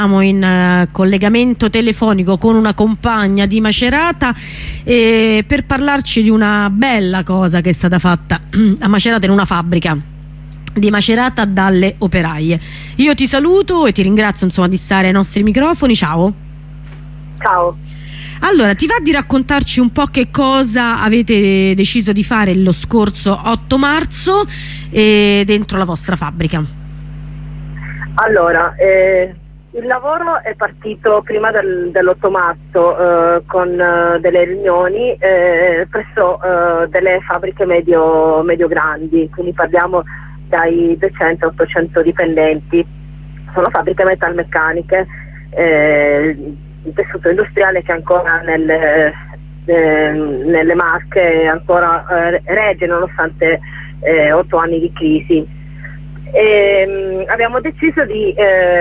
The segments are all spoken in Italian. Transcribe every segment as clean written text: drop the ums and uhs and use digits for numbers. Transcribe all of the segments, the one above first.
Siamo in collegamento telefonico con una compagna di Macerata per parlarci di una bella cosa che è stata fatta a Macerata, in una fabbrica di Macerata, dalle operaie. Io ti saluto e ti ringrazio, insomma, di stare ai nostri microfoni. Ciao. Ciao. Allora, ti va di raccontarci un po' che cosa avete deciso di fare lo scorso 8 marzo dentro la vostra fabbrica? Allora, il lavoro è partito prima dell'8 marzo con delle riunioni presso delle fabbriche medio grandi, quindi parliamo dai 200-800 dipendenti. Sono fabbriche metalmeccaniche, il tessuto industriale che ancora nelle Marche ancora regge nonostante 8 anni di crisi. Abbiamo deciso di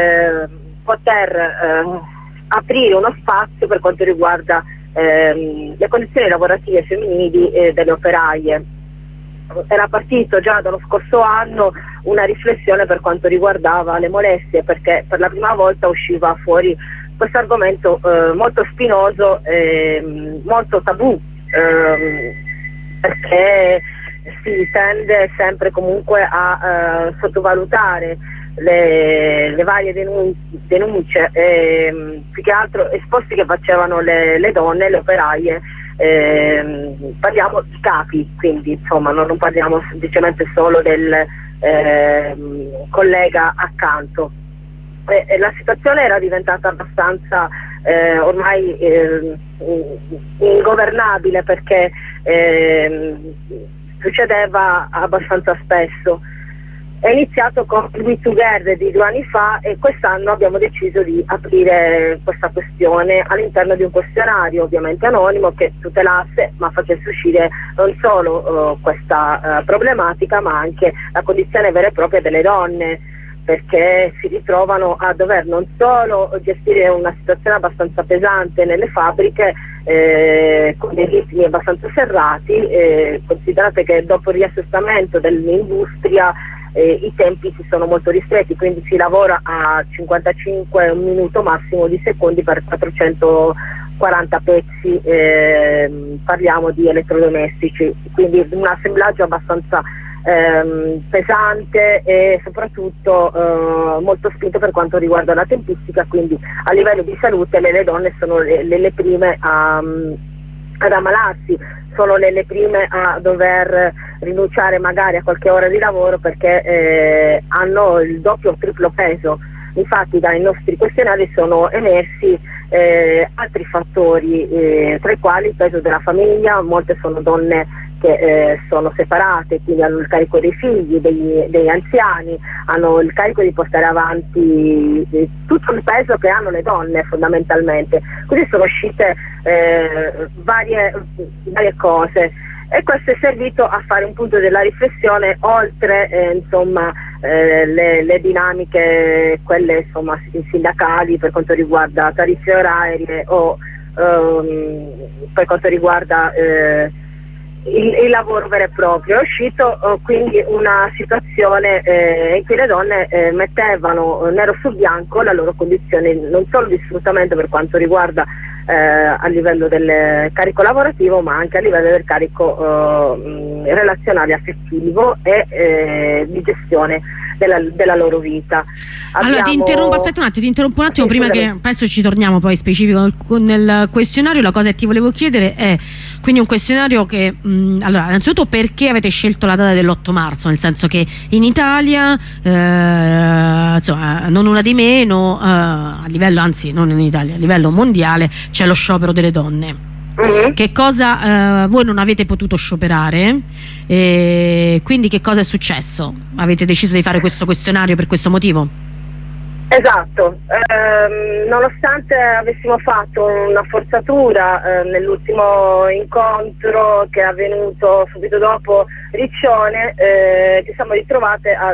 poter aprire uno spazio per quanto riguarda le condizioni lavorative femminili delle operaie. Era partito già dallo scorso anno una riflessione per quanto riguardava le molestie, perché per la prima volta usciva fuori questo argomento molto spinoso e molto tabù, perché si tende sempre comunque a sottovalutare le varie denunce, più che altro esposti che facevano le donne, le operaie. Parliamo di capi, quindi insomma non parliamo semplicemente solo del collega accanto. La situazione era diventata abbastanza ormai ingovernabile, perché succedeva abbastanza spesso. È iniziato con il We Together di 2 anni fa e quest'anno abbiamo deciso di aprire questa questione all'interno di un questionario, ovviamente anonimo, che tutelasse ma facesse uscire non solo questa problematica, ma anche la condizione vera e propria delle donne, perché si ritrovano a dover non solo gestire una situazione abbastanza pesante nelle fabbriche, con dei ritmi abbastanza serrati, considerate che dopo il riassestamento dell'industria i tempi si sono molto ristretti, quindi si lavora a 55 un minuto massimo di secondi per 440 pezzi, parliamo di elettrodomestici, quindi un assemblaggio abbastanza pesante e soprattutto molto spinto per quanto riguarda la tempistica, quindi a livello di salute le donne sono le prime ad ammalarsi, sono le prime a dover rinunciare magari a qualche ora di lavoro, perché hanno il doppio o triplo peso. Infatti dai nostri questionari sono emersi altri fattori, tra i quali il peso della famiglia. Molte sono donne che sono separate, quindi hanno il carico dei figli, degli anziani, hanno il carico di portare avanti tutto il peso che hanno le donne fondamentalmente. Quindi sono uscite varie cose, e questo è servito a fare un punto della riflessione, oltre insomma le dinamiche, quelle insomma sindacali per quanto riguarda tariffe orarie o per quanto riguarda il lavoro vero e proprio. È uscito quindi una situazione in cui le donne mettevano nero su bianco la loro condizione non solo di sfruttamento per quanto riguarda a livello del carico lavorativo, ma anche a livello del carico relazionale affettivo e di gestione della loro vita. Allora ti interrompo un attimo, prima che adesso ci torniamo poi specifico nel questionario. La cosa che ti volevo chiedere è quindi un questionario che allora, innanzitutto, perché avete scelto la data dell'8 marzo? Nel senso che in Italia insomma, non una di meno, a livello, anzi non in Italia, a livello mondiale c'è lo sciopero delle donne. Che cosa voi non avete potuto scioperare, quindi che cosa è successo? Avete deciso di fare questo questionario per questo motivo? Esatto, nonostante avessimo fatto una forzatura nell'ultimo incontro che è avvenuto subito dopo Riccione, ci siamo ritrovate a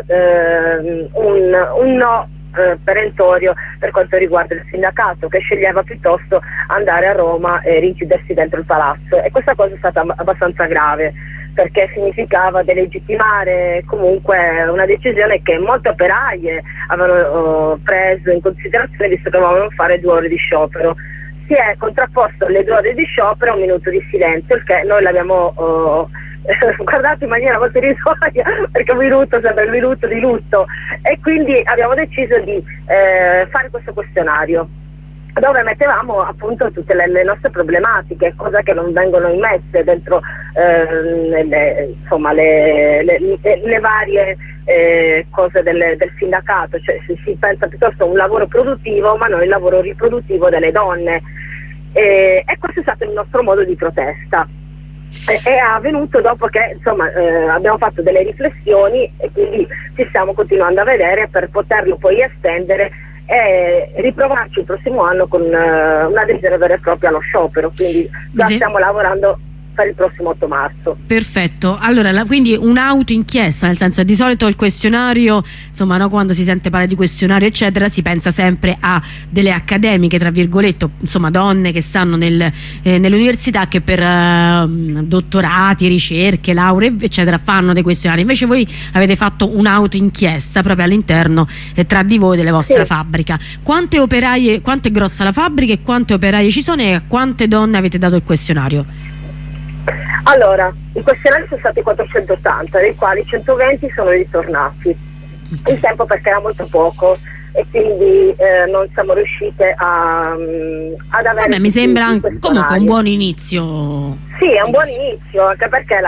un no perentorio per quanto riguarda il sindacato, che sceglieva piuttosto andare a Roma e rinchiudersi dentro il palazzo, e questa cosa è stata abbastanza grave, perché significava delegittimare comunque una decisione che molte operaie avevano preso in considerazione, visto che volevano fare 2 ore di sciopero. Si è contrapposto alle 2 ore di sciopero 1 minuto di silenzio, il che noi l'abbiamo guardato in maniera molto irrisoria, perché un minuto sembra il minuto di lutto, e quindi abbiamo deciso di fare questo questionario dove mettevamo appunto tutte le nostre problematiche, cose che non vengono immesse dentro insomma, le varie cose del sindacato, cioè si pensa piuttosto a un lavoro produttivo ma non il lavoro riproduttivo delle donne, e questo è stato il nostro modo di protesta. È avvenuto dopo che insomma, abbiamo fatto delle riflessioni e quindi ci stiamo continuando a vedere per poterlo poi estendere e riprovarci il prossimo anno con un'adesione vera e propria allo sciopero, quindi già stiamo lavorando per il prossimo 8 marzo. Perfetto, allora quindi un'autoinchiesta, nel senso che di solito il questionario, insomma, no, quando si sente parlare di questionario eccetera si pensa sempre a delle accademiche, tra virgolette, insomma donne che stanno nell'università, che per dottorati, ricerche, lauree eccetera fanno dei questionari. Invece voi avete fatto un'autoinchiesta proprio all'interno tra di voi della vostra fabbrica. Quante operaie, quanto è grossa la fabbrica e quante operaie ci sono, e a quante donne avete dato il questionario? Allora, i questionari sono stati 480, dei quali 120 sono ritornati in tempo perché era molto poco e quindi non siamo riuscite ad avere... Vabbè, mi sembra comunque un buon inizio. Sì, è un buon inizio, anche perché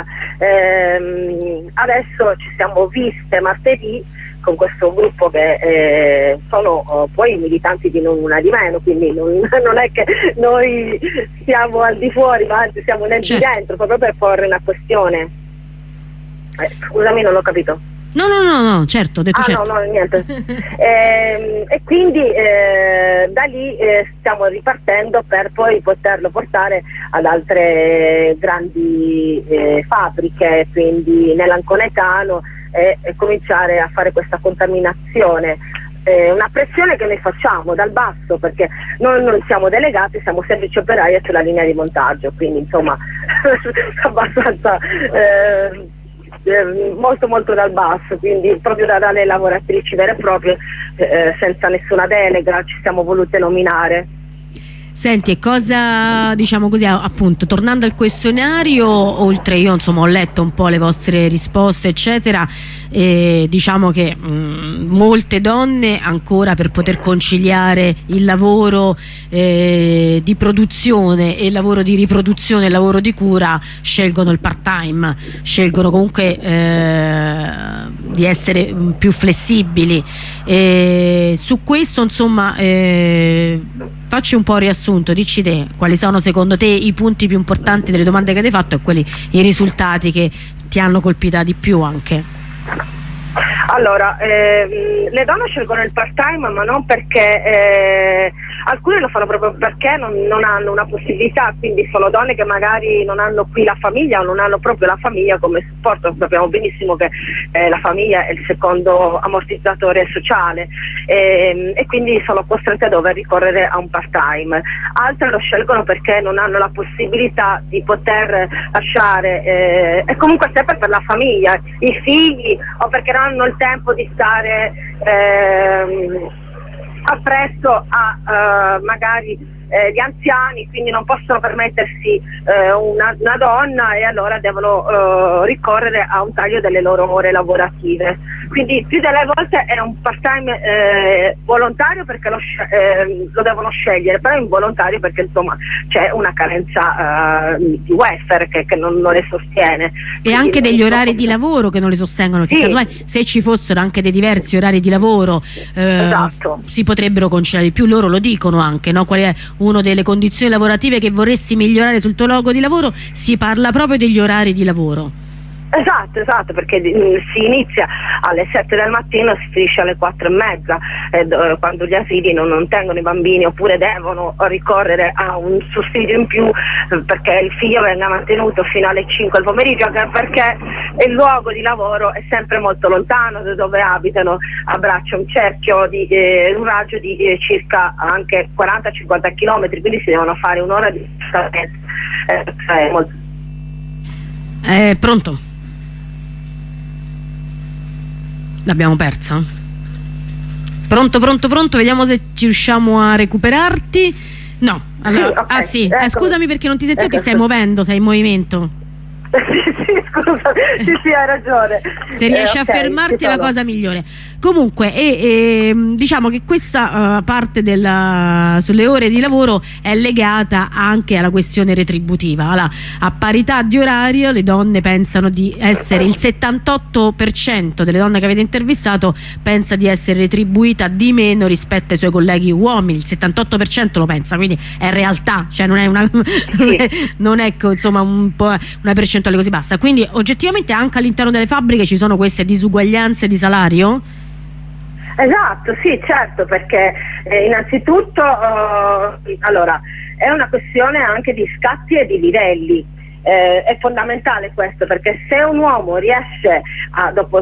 adesso ci siamo viste martedì con questo gruppo che sono poi militanti di non una di meno, quindi non è che noi siamo al di fuori, ma anzi siamo nel di dentro, proprio per porre una questione. Scusami, non ho capito. No, certo, ho detto certo. No, niente. E quindi da lì stiamo ripartendo per poi poterlo portare ad altre grandi fabbriche, quindi nell'Anconetano, e cominciare a fare questa contaminazione. Una pressione che noi facciamo dal basso, perché noi non siamo delegati, siamo semplici operai sulla linea di montaggio, quindi insomma abbastanza molto dal basso, quindi proprio dalle lavoratrici vere e proprie, senza nessuna delega ci siamo volute nominare. Senti, e cosa, diciamo così, appunto, tornando al questionario, oltre, io insomma ho letto un po' le vostre risposte eccetera, diciamo che molte donne ancora, per poter conciliare il lavoro di produzione e il lavoro di riproduzione e il lavoro di cura, scelgono il part time, scelgono comunque di essere più flessibili. Su questo insomma facci un po' un riassunto, dici te quali sono secondo te i punti più importanti delle domande che ti hai fatto e i risultati che ti hanno colpita di più anche. Allora, le donne scelgono il part time, ma non perché alcune lo fanno proprio perché non hanno una possibilità, quindi sono donne che magari non hanno qui la famiglia o non hanno proprio la famiglia come supporto. Sappiamo benissimo che la famiglia è il secondo ammortizzatore sociale, e quindi sono costrette a dover ricorrere a un part time. Altre lo scelgono perché non hanno la possibilità di poter lasciare, e comunque sempre per la famiglia, i figli, o perché non hanno il tempo di stare appresso a magari gli anziani, quindi non possono permettersi una donna, e allora devono ricorrere a un taglio delle loro ore lavorative. Quindi più delle volte è un part time volontario perché lo devono scegliere, però è involontario perché insomma c'è una carenza di welfare che non le sostiene. E anche degli orari di lavoro che non le sostengono, che casomai se ci fossero anche dei diversi orari di lavoro esatto, si potrebbero conciliare di più. Loro lo dicono anche, no? Qual è una delle condizioni lavorative che vorresti migliorare sul tuo luogo di lavoro? Si parla proprio degli orari di lavoro. Esatto, perché si inizia alle 7 del mattino e si finisce alle 4:30, quando gli asili non tengono i bambini oppure devono ricorrere a un sussidio in più perché il figlio venga mantenuto fino alle 5 del pomeriggio, anche perché il luogo di lavoro è sempre molto lontano da dove abitano, abbraccia un cerchio un raggio di circa anche 40-50 km, quindi si devono fare un'ora di distanza. Pronto? L'abbiamo perso? Pronto, vediamo se ci riusciamo a recuperarti. No, allora, sì, okay. sì, scusami perché non ti sentivo, ti stai muovendo, sei in movimento. Sì, scusa, sì, hai ragione. Se riesci a fermarti è la cosa migliore. Comunque, diciamo che questa parte sulle ore di lavoro è legata anche alla questione retributiva. A parità di orario le donne pensano di essere, il 78% delle donne che avete intervistato pensa di essere retribuita di meno rispetto ai suoi colleghi uomini. Il 78% lo pensa, quindi è realtà, cioè non è non è insomma un po' una percentuale così bassa. Quindi oggettivamente anche all'interno delle fabbriche ci sono queste disuguaglianze di salario? Esatto, sì, certo, perché innanzitutto allora è una questione anche di scatti e di livelli. È fondamentale questo, perché se un uomo riesce dopo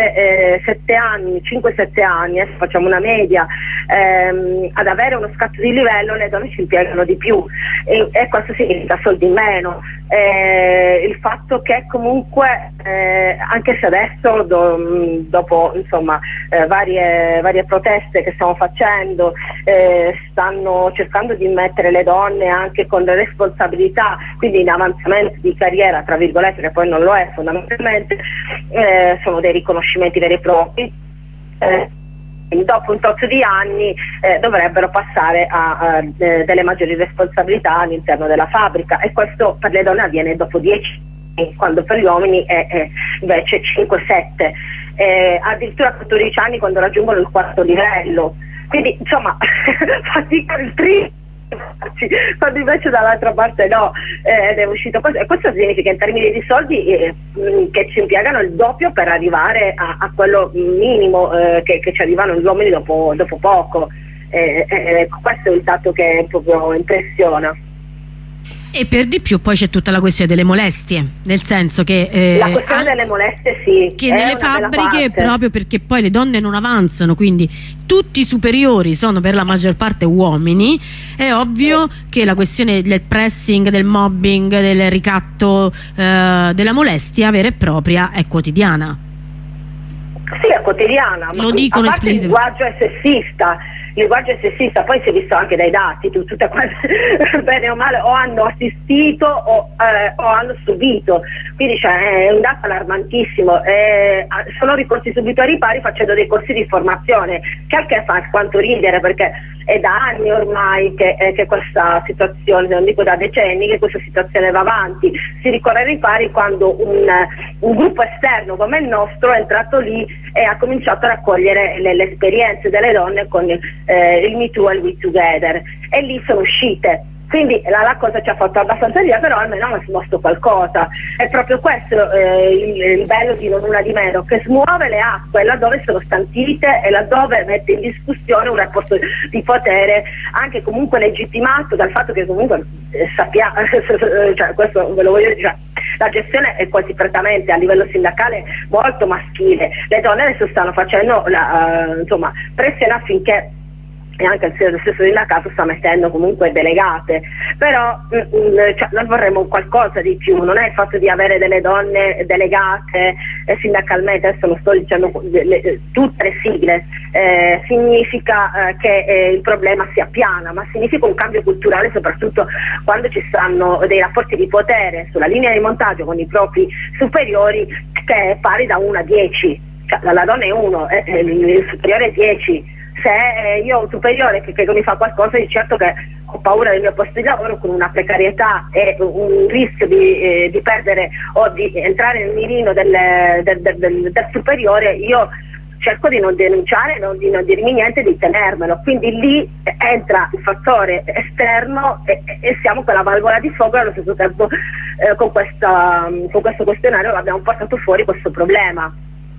7 anni, 5-7 anni, facciamo una media, ad avere uno scatto di livello, le donne ci impiegano di più e questo significa soldi in meno. Il fatto che comunque anche se adesso dopo insomma varie proteste che stiamo facendo, stanno cercando di mettere le donne anche con le responsabilità, quindi in avanzamento di carriera tra virgolette, che poi non lo è fondamentalmente, sono dei riconoscimenti veri e propri. Dopo un tot di anni dovrebbero passare a delle maggiori responsabilità all'interno della fabbrica, e questo per le donne avviene dopo 10 anni, quando per gli uomini è invece 5-7, addirittura 14 anni quando raggiungono il quarto livello, quindi insomma fatica il triplo, quando invece dall'altra parte no, ed è uscito così. E questo significa in termini di soldi che ci impiegano il doppio per arrivare a quello minimo che ci arrivano gli uomini dopo poco. Questo è il dato che proprio impressiona. E per di più poi c'è tutta la questione delle molestie, nel senso che la questione delle molestie sì, che nelle fabbriche, proprio perché poi le donne non avanzano, quindi tutti i superiori sono per la maggior parte uomini, è ovvio che la questione del pressing, del mobbing, del ricatto, della molestia vera e propria è quotidiana. Sì, è quotidiana, lo dicono esplicitamente. Il linguaggio è sessista, poi si è visto anche dai dati, tutte quelle bene o male o hanno assistito o hanno subito, quindi è un dato allarmantissimo. Sono ricorsi subito ai ripari facendo dei corsi di formazione, che anche fa quanto ridere, perché è da anni ormai che questa situazione, non dico da decenni, che questa situazione va avanti. Si ricorre ai ripari quando un gruppo esterno come il nostro è entrato lì e ha cominciato a raccogliere le esperienze delle donne con il Me Too e il We Together, e lì sono uscite. Quindi la cosa ci ha fatto abbastanza ridere, però almeno ha smosso qualcosa. È proprio questo il bello di Non Una di Meno, che smuove le acque laddove sono stantite e laddove mette in discussione un rapporto di potere anche comunque legittimato dal fatto che comunque sappiamo, cioè, questo ve lo voglio dire, la gestione è quasi prettamente a livello sindacale molto maschile. Le donne adesso stanno facendo insomma pressione affinché, e anche lo stesso sindacato sta mettendo comunque delegate, però noi vorremmo qualcosa di più. Non è il fatto di avere delle donne delegate sindacalmente, adesso lo sto dicendo tutte le sigle, significa che il problema si appiana, ma significa un cambio culturale, soprattutto quando ci stanno dei rapporti di potere sulla linea di montaggio con i propri superiori che è pari da 1 a 10, cioè la donna è 1, il superiore è 10. Se io ho un superiore che mi fa qualcosa, di certo che ho paura del mio posto di lavoro, con una precarietà e un rischio di perdere o di entrare nel mirino del superiore, io cerco di non denunciare, di non dirmi niente, di tenermelo. Quindi lì entra il fattore esterno e siamo con la valvola di fuoco, e allo stesso tempo con questo questionario abbiamo portato fuori questo problema.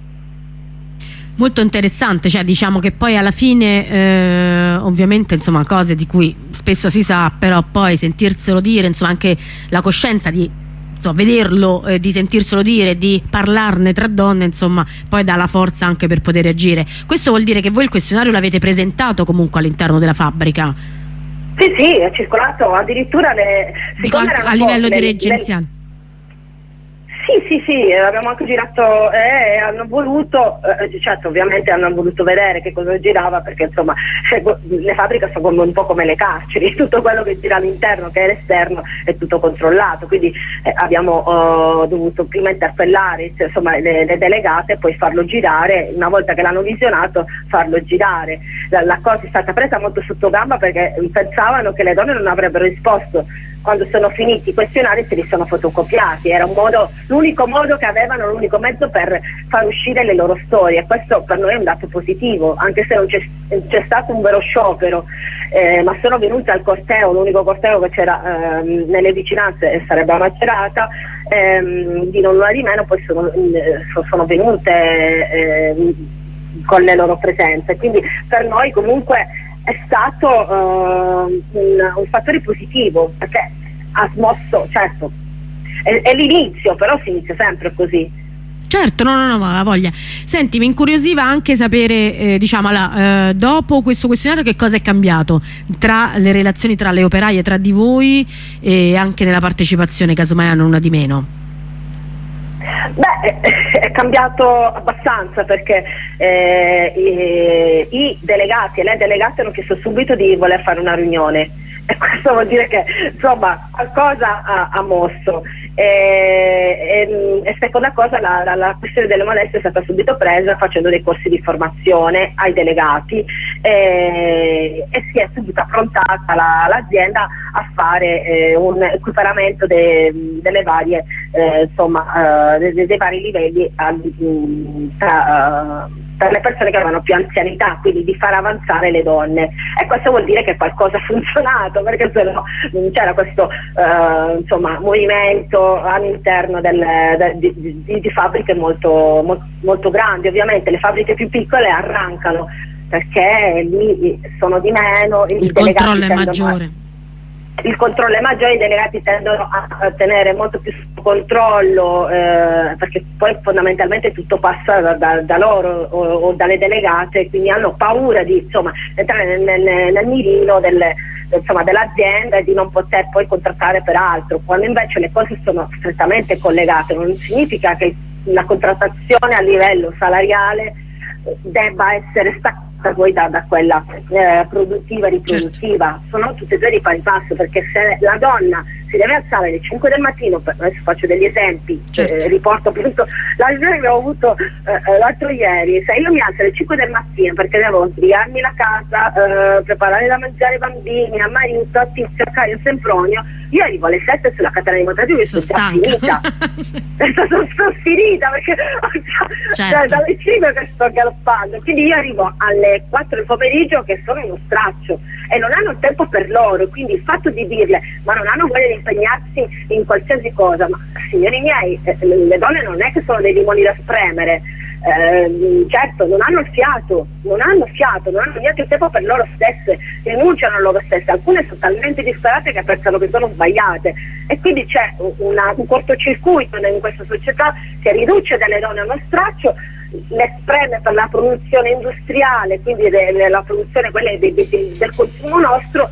Molto interessante, cioè diciamo che poi alla fine ovviamente insomma cose di cui spesso si sa, però poi sentirselo dire, insomma anche la coscienza di vederlo, di sentirselo dire, di parlarne tra donne, insomma poi dà la forza anche per poter agire. Questo vuol dire che voi il questionario l'avete presentato comunque all'interno della fabbrica? Sì, è circolato addirittura a livello dirigenziale. Sì, abbiamo anche girato, hanno voluto, certo ovviamente hanno voluto vedere che cosa girava, perché insomma le fabbriche sono un po' come le carceri, tutto quello che gira all'interno che è l'esterno è tutto controllato, quindi abbiamo dovuto prima interpellare insomma le delegate e poi farlo girare, una volta che l'hanno visionato farlo girare. La cosa è stata presa molto sotto gamba perché pensavano che le donne non avrebbero risposto. Quando sono finiti i questionari se li sono fotocopiati, era l'unico modo che avevano, l'unico mezzo per far uscire le loro storie. Questo per noi è un dato positivo, anche se non c'è stato un vero sciopero, ma sono venute al corteo, l'unico corteo che c'era nelle vicinanze sarebbe a Macerata, di non una di meno, poi sono venute con le loro presenze, quindi per noi comunque è stato un fattore positivo, perché ha smosso, certo, è l'inizio, però si inizia sempre così. Certo, no, ma la voglia. Senti, mi incuriosiva anche sapere, dopo questo questionario che cosa è cambiato tra le relazioni tra le operaie, tra di voi e anche nella partecipazione, casomai hanno una di meno. Beh, è cambiato abbastanza perché i delegati e le delegate hanno chiesto subito di voler fare una riunione e questo vuol dire che insomma qualcosa ha mosso e seconda cosa la questione delle molestie è stata subito presa facendo dei corsi di formazione ai delegati e si è subito approntata l'azienda a fare un equiparamento delle varie dei vari livelli per le persone che avevano più anzianità, quindi di far avanzare le donne, e questo vuol dire che qualcosa ha funzionato, perché se no non c'era questo movimento all'interno di fabbriche molto grandi. Ovviamente le fabbriche più piccole arrancano perché lì sono di meno, il controllo è maggiore. Il controllo è maggiore, i delegati tendono a tenere molto più controllo perché poi fondamentalmente tutto passa da loro o dalle delegate, quindi hanno paura di entrare nel mirino dell'azienda e di non poter poi contrattare per altro, quando invece le cose sono strettamente collegate. Non significa che la contrattazione a livello salariale debba essere staccata poi da quella produttiva e riproduttiva. Certo. Sono tutte e due di pari passo, perché se la donna si deve alzare alle 5 del mattino, adesso faccio degli esempi, certo. Riporto appunto la riunione che ho avuto l'altro ieri, se io mi alzo alle 5 del mattino perché devo sbrigarmi la casa, preparare da mangiare ai bambini, a marito, a Tizio, a Caio, a Sempronio, io arrivo alle 7 sulla catena di montaggio e sono già finita. sono finita perché certo. Dalle 5 che sto galoppando, quindi io arrivo alle 4 del pomeriggio che sono in uno straccio e non hanno tempo per loro, quindi il fatto di dirle ma non hanno voglia di impegnarsi in qualsiasi cosa, ma signori miei, le donne non è che sono dei limoni da spremere, certo non hanno fiato, non hanno neanche il tempo per loro stesse, rinunciano a loro stesse, alcune sono talmente disperate che pensano che sono sbagliate e quindi c'è un cortocircuito in questa società che riduce delle donne a uno straccio, le spreme per la produzione industriale, quindi la produzione del consumo nostro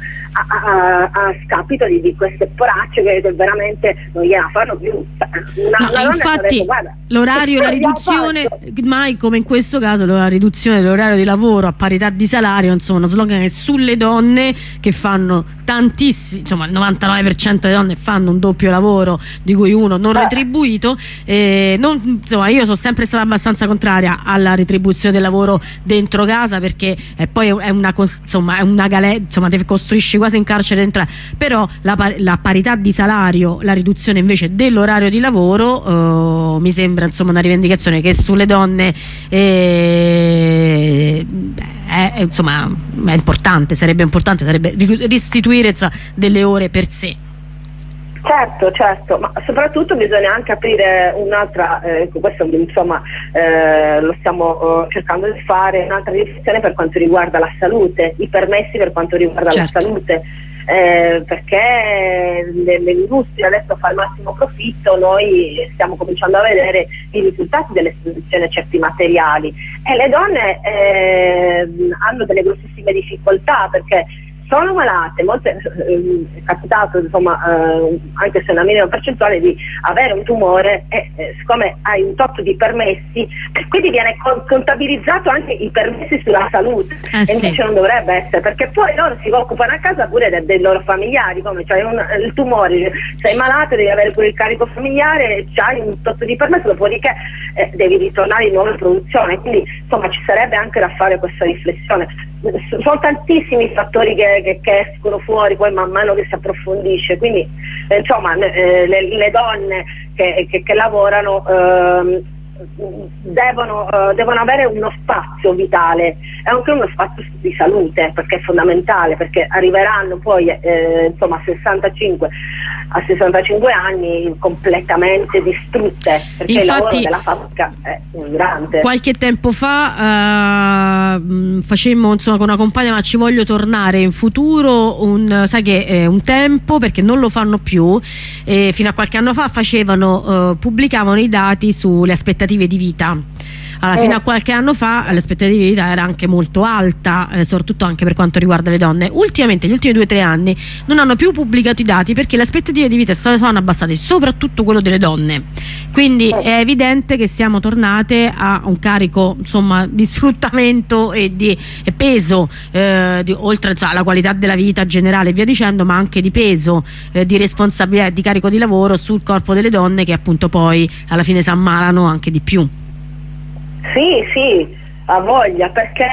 a scapito di queste poracce che veramente non gliela fanno più. Infatti l'orario, la riduzione, mai come in questo caso la riduzione dell'orario di lavoro a parità di salario, insomma uno slogan che sulle donne che fanno tantissimi, insomma il 99% delle donne fanno un doppio lavoro di cui uno non retribuito, insomma io sono sempre stata abbastanza contraria alla retribuzione del lavoro dentro casa, perché poi è una galera, insomma deve costruisci quasi in carcere dentro, però la parità di salario, la riduzione invece dell'orario di lavoro mi sembra insomma una rivendicazione che sulle donne insomma è importante, sarebbe restituire restituire delle ore per sé. Certo, ma soprattutto bisogna anche aprire un'altra, questo insomma lo stiamo cercando di fare, un'altra riflessione per quanto riguarda la salute, i permessi per quanto riguarda la salute, perché l'industria adesso fa il massimo profitto, noi stiamo cominciando a vedere i risultati dell'esposizione a certi materiali e le donne hanno delle grossissime difficoltà perché sono malate, molte, è capitato insomma anche se una minima percentuale di avere un tumore e siccome hai un tot di permessi quindi viene contabilizzato anche i permessi sulla salute e invece non dovrebbe essere, perché poi loro si occupano a casa pure dei loro familiari, come c'hai il tumore, sei malato, devi avere pure il carico familiare, c'hai un tot di permesso, dopodiché devi ritornare di nuovo in produzione, quindi insomma ci sarebbe anche da fare questa riflessione. Sono tantissimi fattori che escono fuori poi man mano che si approfondisce, quindi insomma le donne che lavorano devono avere uno spazio vitale e anche uno spazio di salute, perché è fondamentale, perché arriveranno poi insomma a 65 anni completamente distrutte, perché il lavoro della fabbrica è grande. Qualche tempo fa facemmo insomma con una compagna, ma ci voglio tornare in futuro, sai che è un tempo, perché non lo fanno più, fino a qualche anno fa pubblicavano i dati sulle aspettative di vita. Allora, fino a qualche anno fa l'aspettativa di vita era anche molto alta, soprattutto anche per quanto riguarda le donne. Ultimamente, negli ultimi 2 o 3 anni, non hanno più pubblicato i dati perché le aspettative di vita sono abbassate, soprattutto quello delle donne. Quindi è evidente che siamo tornate a un carico insomma di sfruttamento e di peso, oltre alla qualità della vita generale e via dicendo, ma anche di peso, di responsabilità e di carico di lavoro sul corpo delle donne, che appunto poi alla fine si ammalano anche di più. Sì, ha voglia, perché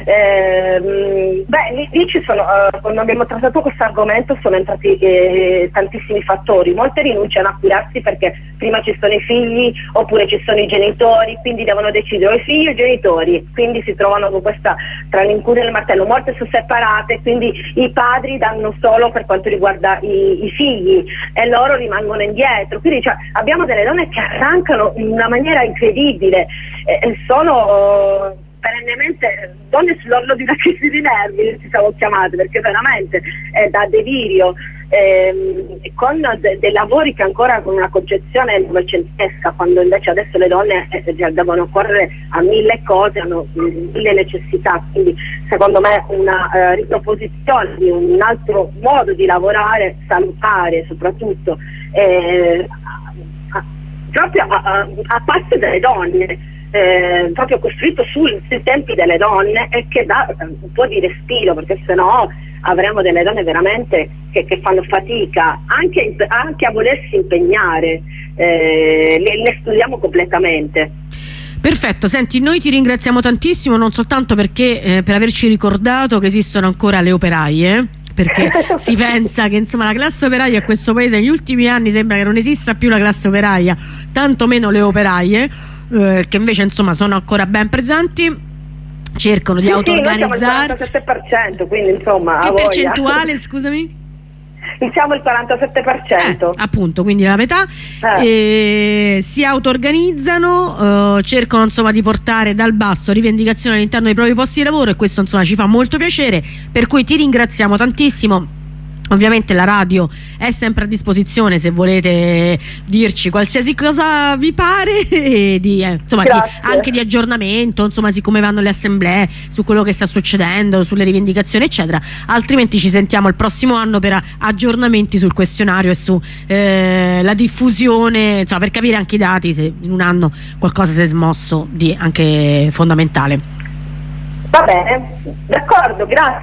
lì ci sono, quando abbiamo trattato questo argomento sono entrati tantissimi fattori. Molte rinunciano a curarsi perché prima ci sono i figli oppure ci sono i genitori, quindi devono decidere o i figli o i genitori, quindi si trovano con questa tra l'incuria e il martello. Molte sono separate, quindi i padri danno solo per quanto riguarda i figli e loro rimangono indietro, quindi abbiamo delle donne che arrancano in una maniera incredibile, sono perennemente donne sull'orlo di una crisi di nervi, ci siamo chiamate, perché veramente è da delirio, con dei lavori che ancora con una concezione novecentesca, quando invece adesso le donne devono correre a 1000 cose, hanno 1000 necessità, quindi secondo me una riproposizione di un altro modo di lavorare, salutare soprattutto, proprio a parte delle donne, proprio costruito sui tempi delle donne e che dà un po' di respiro, perché sennò avremo delle donne veramente che fanno fatica anche a volersi impegnare, le escludiamo completamente. Perfetto, senti, noi ti ringraziamo tantissimo, non soltanto perché per averci ricordato che esistono ancora le operaie, perché si pensa che insomma la classe operaia a questo paese negli ultimi anni sembra che non esista più la classe operaia, tanto meno le operaie, che invece insomma sono ancora ben presenti, cercano di auto-organizzarsi. Siamo il 47%, quindi insomma che percentuale, scusami? Siamo il 47%. Appunto, quindi la metà. Si auto-organizzano, cercano insomma di portare dal basso rivendicazioni all'interno dei propri posti di lavoro, e questo insomma ci fa molto piacere, per cui ti ringraziamo tantissimo. Ovviamente la radio è sempre a disposizione se volete dirci qualsiasi cosa vi pare, insomma anche di aggiornamento, insomma, su come vanno le assemblee, su quello che sta succedendo, sulle rivendicazioni eccetera. Altrimenti ci sentiamo il prossimo anno per aggiornamenti sul questionario e su la diffusione, insomma, per capire anche i dati, se in un anno qualcosa si è smosso di anche fondamentale. Va bene, d'accordo, grazie.